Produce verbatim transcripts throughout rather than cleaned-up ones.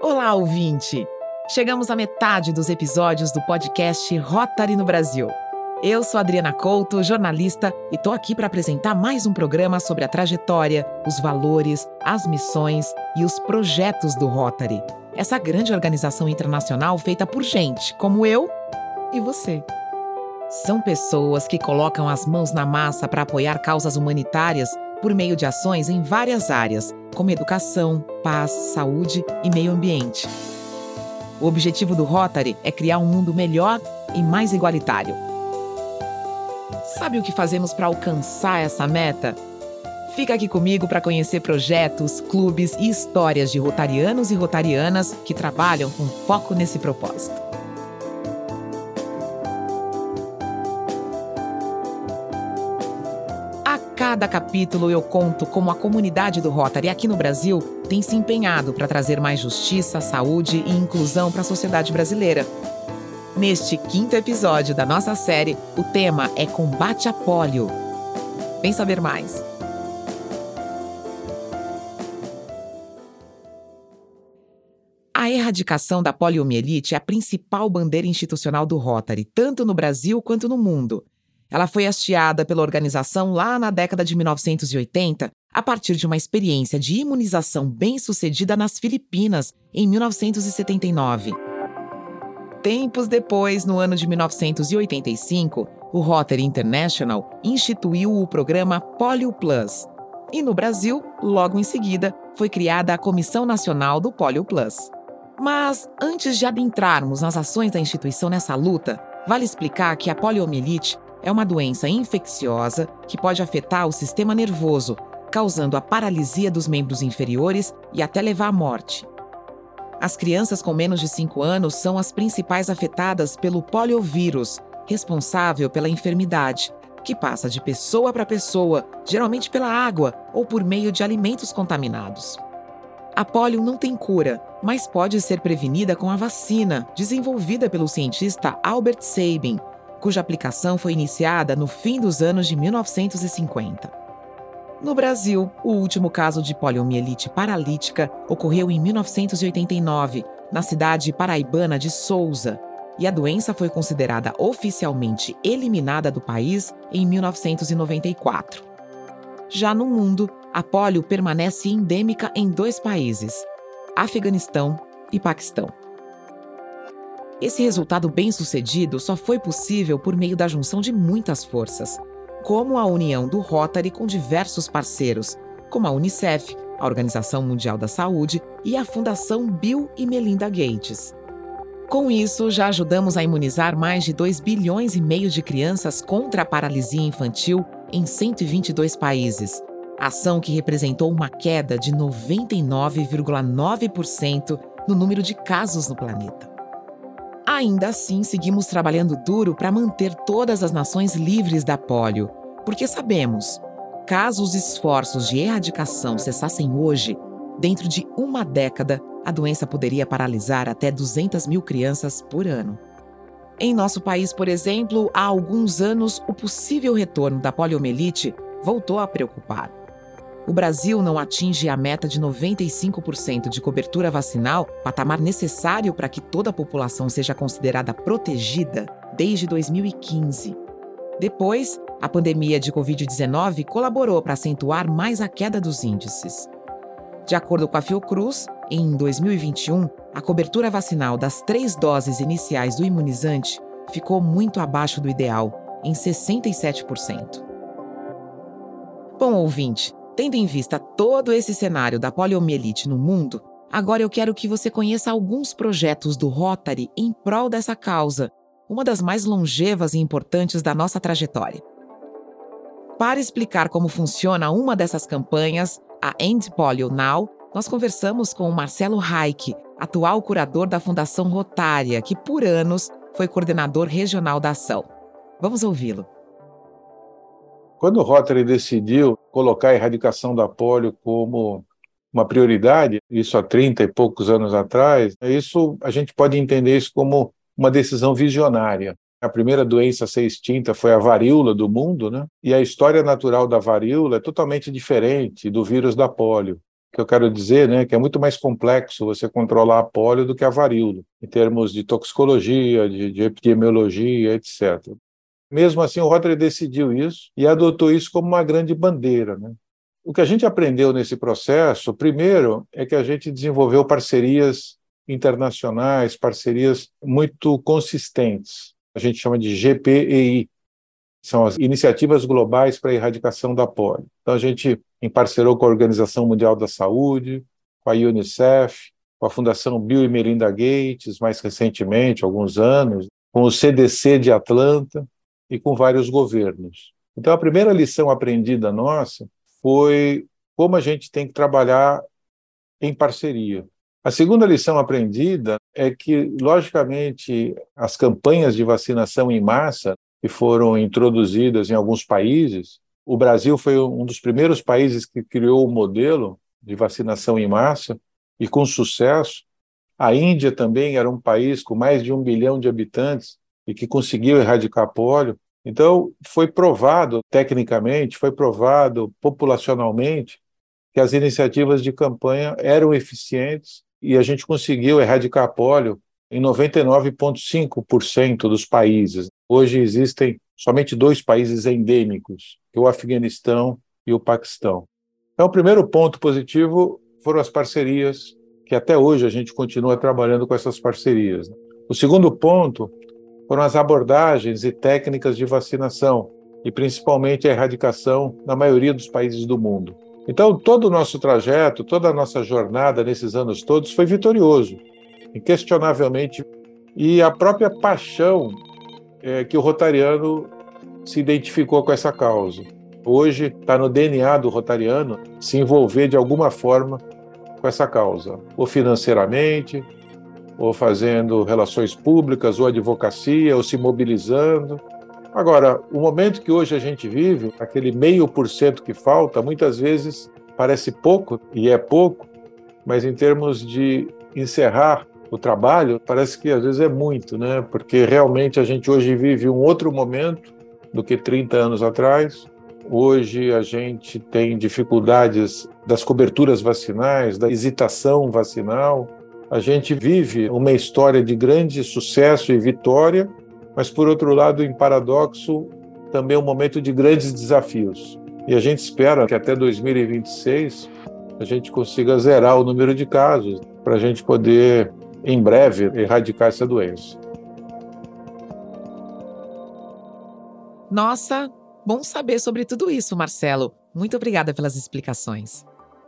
Olá, ouvinte! Chegamos à metade dos episódios do podcast Rotary no Brasil. Eu sou Adriana Couto, jornalista, e estou aqui para apresentar mais um programa sobre a trajetória, os valores, as missões e os projetos do Rotary. Essa grande organização internacional feita por gente como eu e você. São pessoas que colocam as mãos na massa para apoiar causas humanitárias por meio de ações em várias áreas, como educação, paz, saúde e meio ambiente. O objetivo do Rotary é criar um mundo melhor e mais igualitário. Sabe o que fazemos para alcançar essa meta? Fica aqui comigo para conhecer projetos, clubes e histórias de rotarianos e rotarianas que trabalham com foco nesse propósito. A cada capítulo eu conto como a comunidade do Rotary aqui no Brasil tem se empenhado para trazer mais justiça, saúde e inclusão para a sociedade brasileira. Neste quinto episódio da nossa série, o tema é combate à pólio. Vem saber mais. A erradicação da poliomielite é a principal bandeira institucional do Rotary, tanto no Brasil quanto no mundo. Ela foi hasteada pela organização lá na década de mil novecentos e oitenta, a partir de uma experiência de imunização bem-sucedida nas Filipinas, em mil novecentos e setenta e nove. Tempos depois, no ano de mil novecentos e oitenta e cinco, o Rotary International instituiu o programa Polio Plus. E no Brasil, logo em seguida, foi criada a Comissão Nacional do Polio Plus. Mas, antes de adentrarmos nas ações da instituição nessa luta, vale explicar que a poliomielite é uma doença infecciosa que pode afetar o sistema nervoso, causando a paralisia dos membros inferiores e até levar à morte. As crianças com menos de cinco anos são as principais afetadas pelo poliovírus, responsável pela enfermidade, que passa de pessoa para pessoa, geralmente pela água ou por meio de alimentos contaminados. A polio não tem cura, mas pode ser prevenida com a vacina, desenvolvida pelo cientista Albert Sabin, cuja aplicação foi iniciada no fim dos anos de mil novecentos e cinquenta. No Brasil, o último caso de poliomielite paralítica ocorreu em mil novecentos e oitenta e nove, na cidade paraibana de Sousa, e a doença foi considerada oficialmente eliminada do país em mil novecentos e noventa e quatro. Já no mundo, a polio permanece endêmica em dois países, Afeganistão e Paquistão. Esse resultado bem-sucedido só foi possível por meio da junção de muitas forças, como a união do Rotary com diversos parceiros, como a Unicef, a Organização Mundial da Saúde e a Fundação Bill e Melinda Gates. Com isso, já ajudamos a imunizar mais de dois bilhões e meio de crianças contra a paralisia infantil em cento e vinte e dois países, ação que representou uma queda de noventa e nove vírgula nove por cento no número de casos no planeta. Ainda assim, seguimos trabalhando duro para manter todas as nações livres da polio, porque sabemos, caso os esforços de erradicação cessassem hoje, dentro de uma década, a doença poderia paralisar até duzentas mil crianças por ano. Em nosso país, por exemplo, há alguns anos, o possível retorno da poliomielite voltou a preocupar. O Brasil não atinge a meta de noventa e cinco por cento de cobertura vacinal, patamar necessário para que toda a população seja considerada protegida, desde dois mil e quinze. Depois, a pandemia de covid dezenove colaborou para acentuar mais a queda dos índices. De acordo com a Fiocruz, em dois mil e vinte e um, a cobertura vacinal das três doses iniciais do imunizante ficou muito abaixo do ideal, em sessenta e sete por cento. Bom, ouvinte, tendo em vista todo esse cenário da poliomielite no mundo, agora eu quero que você conheça alguns projetos do Rotary em prol dessa causa, uma das mais longevas e importantes da nossa trajetória. Para explicar como funciona uma dessas campanhas, a End Polio Now, nós conversamos com o Marcelo Reich, atual curador da Fundação Rotária, que por anos foi coordenador regional da ação. Vamos ouvi-lo. Quando o Rotary decidiu colocar a erradicação da polio como uma prioridade, isso há trinta e poucos anos atrás, isso a gente pode entender isso como uma decisão visionária. A primeira doença a ser extinta foi a varíola do mundo, né? E a história natural da varíola é totalmente diferente do vírus da polio. que eu quero dizer, né, que é muito mais complexo você controlar a polio do que a varíola, em termos de toxicologia, de, de epidemiologia, etcétera. Mesmo assim, o Rotary decidiu isso e adotou isso como uma grande bandeira, né? O que a gente aprendeu nesse processo, primeiro, é que a gente desenvolveu parcerias internacionais, parcerias muito consistentes. A gente chama de G P E I, são as Iniciativas Globais para a Erradicação da Polio. Então, a gente emparcerou com a Organização Mundial da Saúde, com a Unicef, com a Fundação Bill e Melinda Gates, mais recentemente, alguns anos, com o C D C de Atlanta e com vários governos. Então, a primeira lição aprendida nossa foi como a gente tem que trabalhar em parceria. A segunda lição aprendida é que, logicamente, as campanhas de vacinação em massa que foram introduzidas em alguns países, o Brasil foi um dos primeiros países que criou o modelo de vacinação em massa, e com sucesso. A Índia também era um país com mais de um bilhão de habitantes e que conseguiu erradicar a polio. Então, foi provado tecnicamente, foi provado populacionalmente que as iniciativas de campanha eram eficientes e a gente conseguiu erradicar a polio em noventa e nove vírgula cinco por cento dos países. Hoje existem somente dois países endêmicos, o Afeganistão e o Paquistão. Então, o primeiro ponto positivo foram as parcerias, que até hoje a gente continua trabalhando com essas parcerias. O segundo ponto foram as abordagens e técnicas de vacinação, e principalmente a erradicação na maioria dos países do mundo. Então, todo o nosso trajeto, toda a nossa jornada nesses anos todos foi vitorioso, inquestionavelmente, e a própria paixão é, que o rotariano se identificou com essa causa. Hoje está no D N A do rotariano se envolver de alguma forma com essa causa, ou financeiramente, ou fazendo relações públicas, ou advocacia, ou se mobilizando. Agora, o momento que hoje a gente vive, aquele meio por cento que falta, muitas vezes parece pouco, e é pouco, mas em termos de encerrar o trabalho, parece que às vezes é muito, né? Porque realmente a gente hoje vive um outro momento do que trinta anos atrás. Hoje a gente tem dificuldades das coberturas vacinais, da hesitação vacinal. A gente vive uma história de grande sucesso e vitória, mas, por outro lado, em paradoxo, também um momento de grandes desafios. E a gente espera que até dois mil e vinte e seis a gente consiga zerar o número de casos, para a gente poder, em breve, erradicar essa doença. Nossa, bom saber sobre tudo isso, Marcelo. Muito obrigada pelas explicações.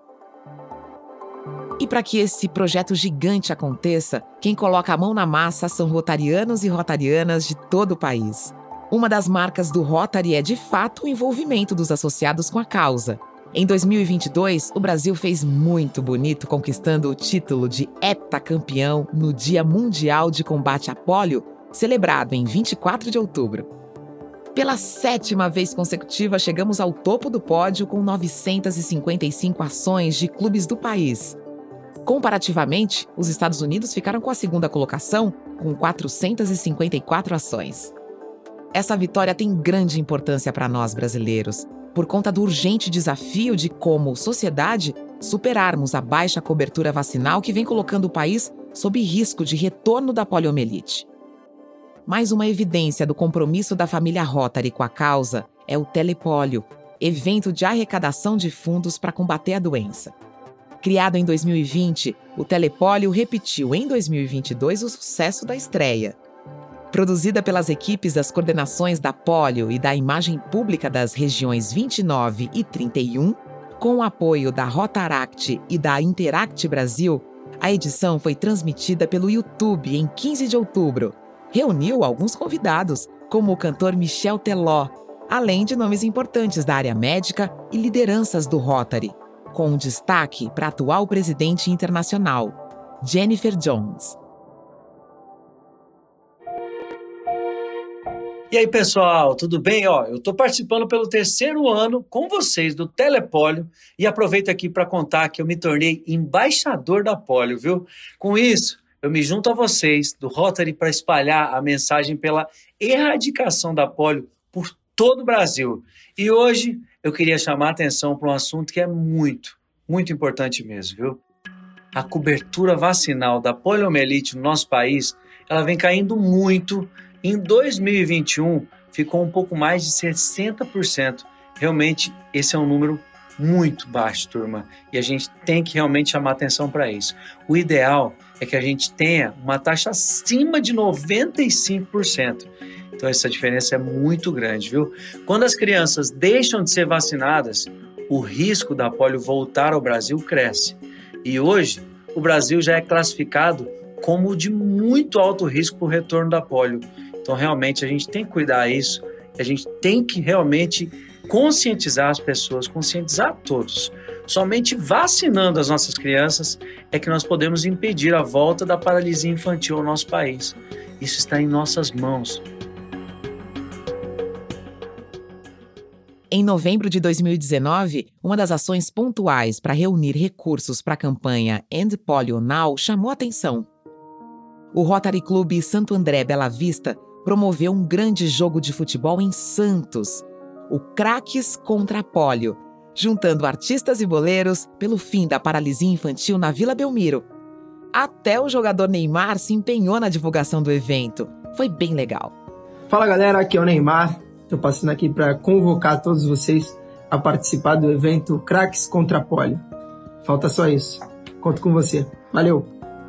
E para que esse projeto gigante aconteça, quem coloca a mão na massa são rotarianos e rotarianas de todo o país. Uma das marcas do Rotary é, de fato, o envolvimento dos associados com a causa. Em dois mil e vinte e dois, o Brasil fez muito bonito conquistando o título de heptacampeão no Dia Mundial de Combate à Polio, celebrado em vinte e quatro de outubro. Pela sétima vez consecutiva, chegamos ao topo do pódio com novecentas e cinquenta e cinco ações de clubes do país. Comparativamente, os Estados Unidos ficaram com a segunda colocação, com quatrocentas e cinquenta e quatro ações. Essa vitória tem grande importância para nós brasileiros, por conta do urgente desafio de, como sociedade, superarmos a baixa cobertura vacinal que vem colocando o país sob risco de retorno da poliomielite. Mais uma evidência do compromisso da família Rotary com a causa é o Telepólio, evento de arrecadação de fundos para combater a doença. Criado em dois mil e vinte, o Telepólio repetiu em dois mil e vinte e dois o sucesso da estreia. Produzida pelas equipes das coordenações da Polio e da imagem pública das regiões vinte e nove e trinta e um, com o apoio da Rotaract e da Interact Brasil, a edição foi transmitida pelo YouTube em quinze de outubro. Reuniu alguns convidados, como o cantor Michel Teló, além de nomes importantes da área médica e lideranças do Rotary, com um destaque para a atual presidente internacional, Jennifer Jones. E aí, pessoal, tudo bem? Ó, eu estou participando pelo terceiro ano com vocês do Telepólio e aproveito aqui para contar que eu me tornei embaixador da polio, viu? Com isso, eu me junto a vocês do Rotary para espalhar a mensagem pela erradicação da polio por todo o Brasil. E hoje eu queria chamar a atenção para um assunto que é muito, muito importante mesmo, viu? A cobertura vacinal da poliomielite no nosso país, ela vem caindo muito. Em dois mil e vinte e um, ficou um pouco mais de sessenta por cento. Realmente, esse é um número muito baixo, turma, e a gente tem que realmente chamar atenção para isso. O ideal é que a gente tenha uma taxa acima de noventa e cinco por cento. Então essa diferença é muito grande, viu? Quando as crianças deixam de ser vacinadas, o risco da polio voltar ao Brasil cresce. E hoje, o Brasil já é classificado como de muito alto risco para o retorno da polio. Então realmente a gente tem que cuidar disso, a gente tem que realmente conscientizar as pessoas, conscientizar todos. Somente vacinando as nossas crianças é que nós podemos impedir a volta da paralisia infantil ao nosso país. Isso está em nossas mãos. Em novembro de dois mil e dezenove, uma das ações pontuais para reunir recursos para a campanha End Polio Now chamou atenção. O Rotary Club Santo André Bela Vista promoveu um grande jogo de futebol em Santos, o Craques contra a Polio, juntando artistas e boleiros pelo fim da paralisia infantil na Vila Belmiro. Até o jogador Neymar se empenhou na divulgação do evento. Foi bem legal. Fala galera, aqui é o Neymar. Estou passando aqui para convocar todos vocês a participar do evento Craques contra a Polio. Falta só isso. Conto com você. Valeu!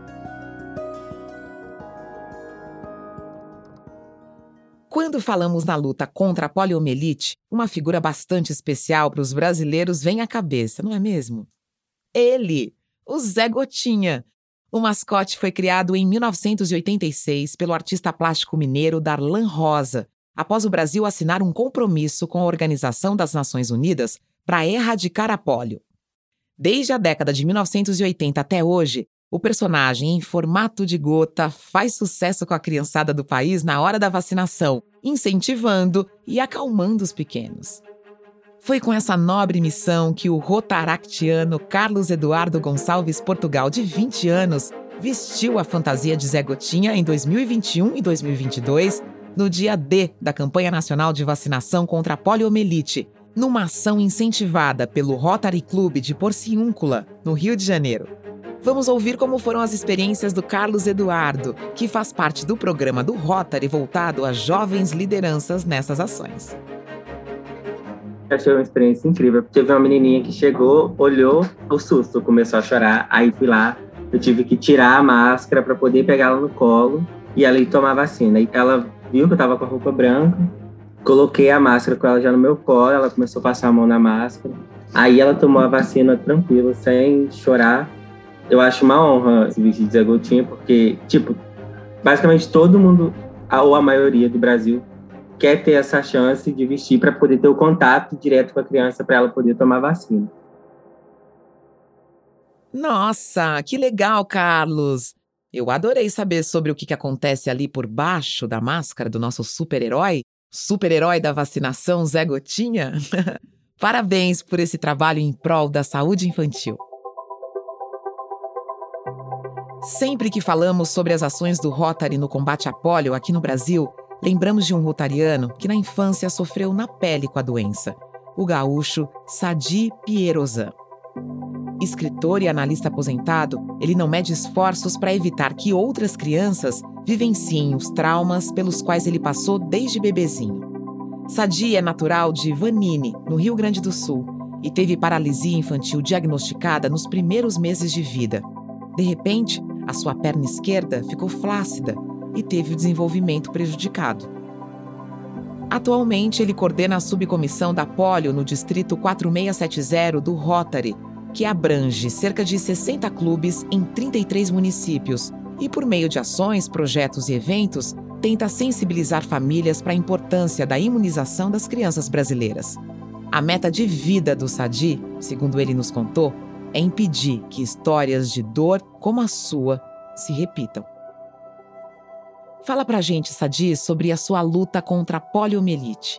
Quando falamos na luta contra a poliomielite, uma figura bastante especial para os brasileiros vem à cabeça, não é mesmo? Ele, o Zé Gotinha. O mascote foi criado em mil novecentos e oitenta e seis pelo artista plástico mineiro Darlan Rosa, após o Brasil assinar um compromisso com a Organização das Nações Unidas para erradicar a polio. Desde a década de mil novecentos e oitenta até hoje, o personagem em formato de gota faz sucesso com a criançada do país na hora da vacinação, incentivando e acalmando os pequenos. Foi com essa nobre missão que o rotaractiano Carlos Eduardo Gonçalves Portugal, de vinte anos, vestiu a fantasia de Zé Gotinha em dois mil e vinte e um e dois mil e vinte e dois, no dia D da Campanha Nacional de Vacinação contra a Poliomielite, numa ação incentivada pelo Rotary Club de Porciúncula, no Rio de Janeiro. Vamos ouvir como foram as experiências do Carlos Eduardo, que faz parte do programa do Rotary voltado a jovens lideranças nessas ações. Achei uma experiência incrível. Teve uma menininha que chegou, olhou, o susto, começou a chorar. Aí fui lá, eu tive que tirar a máscara para poder pegar ela no colo e ela ir tomar a vacina. E ela viu que eu tava com a roupa branca, coloquei a máscara com ela já no meu colo, ela começou a passar a mão na máscara. Aí ela tomou a vacina tranquila, sem chorar. Eu acho uma honra se vestir de Zé Gotinha, porque, tipo, basicamente todo mundo, ou a maioria do Brasil, quer ter essa chance de vestir para poder ter o contato direto com a criança para ela poder tomar vacina. Nossa, que legal, Carlos! Eu adorei saber sobre o que, que acontece ali por baixo da máscara do nosso super-herói, super-herói da vacinação Zé Gotinha. Parabéns por esse trabalho em prol da saúde infantil. Sempre que falamos sobre as ações do Rotary no combate à polio aqui no Brasil, lembramos de um rotariano que na infância sofreu na pele com a doença, o gaúcho Sadi Pierozan. Escritor e analista aposentado, ele não mede esforços para evitar que outras crianças vivenciem os traumas pelos quais ele passou desde bebezinho. Sadi é natural de Vanini, no Rio Grande do Sul, e teve paralisia infantil diagnosticada nos primeiros meses de vida. De repente, a sua perna esquerda ficou flácida e teve o desenvolvimento prejudicado. Atualmente, ele coordena a subcomissão da polio no Distrito quatro seis sete zero do Rotary, que abrange cerca de sessenta clubes em trinta e três municípios e, por meio de ações, projetos e eventos, tenta sensibilizar famílias para a importância da imunização das crianças brasileiras. A meta de vida do Sadi, segundo ele nos contou, é impedir que histórias de dor como a sua se repitam. Fala pra gente, Sadi, sobre a sua luta contra a poliomielite.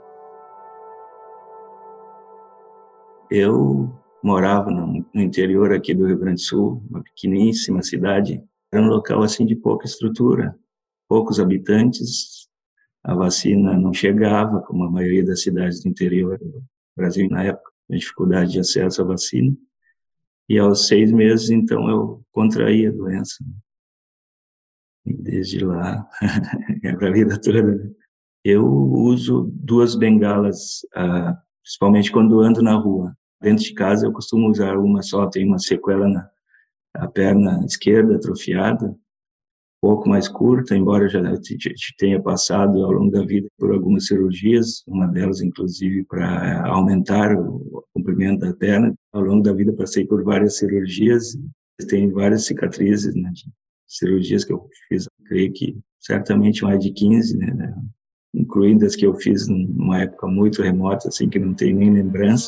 Eu morava no, no interior aqui do Rio Grande do Sul, uma pequeníssima cidade. Era um local assim de pouca estrutura, poucos habitantes. A vacina não chegava, como a maioria das cidades do interior do Brasil na época, a dificuldade de acesso à vacina. E aos seis meses, então, eu contraí a doença. E desde lá, é para a vida toda, né? Eu uso duas bengalas, ah, principalmente quando ando na rua. Dentro de casa eu costumo usar uma só, tenho uma sequela na, na perna esquerda atrofiada, um pouco mais curta, embora já tenha passado ao longo da vida por algumas cirurgias, uma delas inclusive para aumentar o comprimento da perna. Ao longo da vida passei por várias cirurgias, tenho várias cicatrizes, né, de cirurgias que eu fiz, creio que certamente mais de quinze, né, incluindo as que eu fiz numa época muito remota, assim, que não tenho nem lembrança.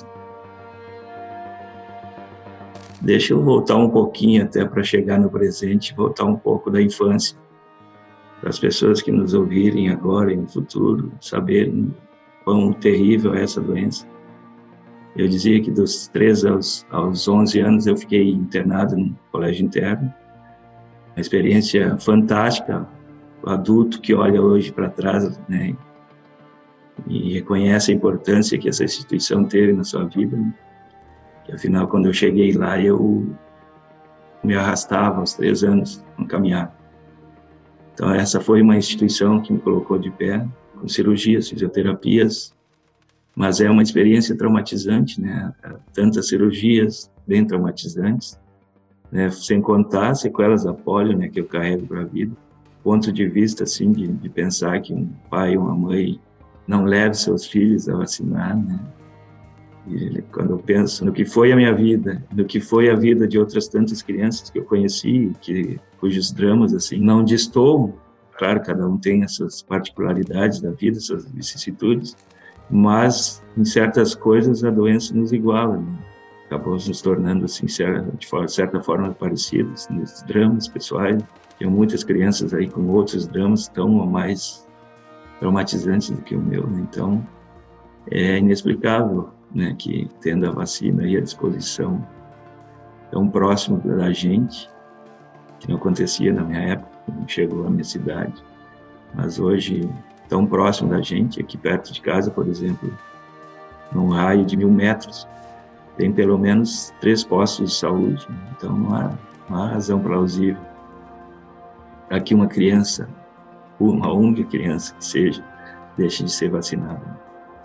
Deixa eu voltar um pouquinho até para chegar no presente, voltar um pouco da infância, para as pessoas que nos ouvirem agora e no futuro, saberem quão terrível é essa doença. Eu dizia que dos três aos, aos onze anos eu fiquei internado no colégio interno, uma experiência fantástica. O adulto que olha hoje para trás, né, e reconhece a importância que essa instituição teve na sua vida, né? Que, afinal, quando eu cheguei lá, eu me arrastava aos três anos no caminhar. Então, essa foi uma instituição que me colocou de pé, com cirurgias, fisioterapias, mas é uma experiência traumatizante, né? Tantas cirurgias bem traumatizantes, né? Sem contar as sequelas da polio, né, que eu carrego para a vida. Ponto de vista, assim, de, de pensar que um pai ou uma mãe não leve seus filhos a vacinar, né? E quando eu penso no que foi a minha vida, no que foi a vida de outras tantas crianças que eu conheci, que, cujos dramas, assim, não destoam. Claro, cada um tem as suas particularidades da vida, suas vicissitudes, mas em certas coisas a doença nos iguala, né? Acabamos nos tornando, assim, de certa forma parecidos nos dramas pessoais. Tem muitas crianças aí com outros dramas tão ou mais traumatizantes do que o meu, né? Então, é inexplicável, né, que tendo a vacina aí à disposição tão próximo da gente, que não acontecia na minha época, quando chegou à minha cidade, mas hoje tão próximo da gente, aqui perto de casa, por exemplo, num raio de mil metros, tem pelo menos três postos de saúde, né? Então não há, não há razão plausível para que uma criança, uma única criança que seja, deixe de ser vacinada.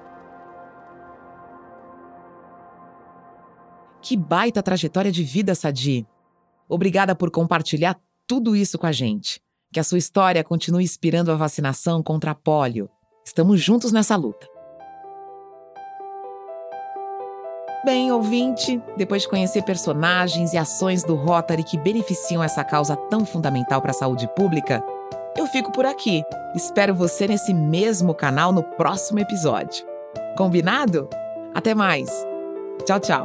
Que baita trajetória de vida, Sadi! Obrigada por compartilhar tudo isso com a gente. Que a sua história continue inspirando a vacinação contra a pólio. Estamos juntos nessa luta. Bem, ouvinte, depois de conhecer personagens e ações do Rotary que beneficiam essa causa tão fundamental para a saúde pública, eu fico por aqui. Espero você nesse mesmo canal no próximo episódio. Combinado? Até mais! Tchau, tchau!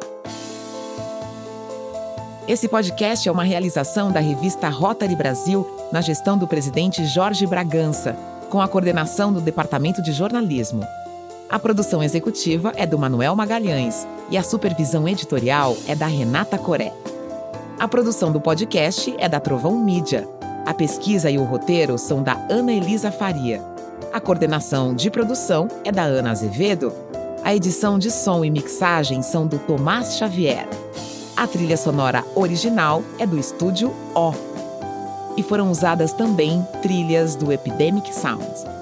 Esse podcast é uma realização da revista Rotary Brasil, na gestão do presidente Jorge Bragança, com a coordenação do Departamento de Jornalismo. A produção executiva é do Manuel Magalhães e a supervisão editorial é da Renata Coré. A produção do podcast é da Trovão Mídia. A pesquisa e o roteiro são da Ana Elisa Faria. A coordenação de produção é da Ana Azevedo. A edição de som e mixagem são do Tomás Xavier. A trilha sonora original é do Estúdio O. E foram usadas também trilhas do Epidemic Sound.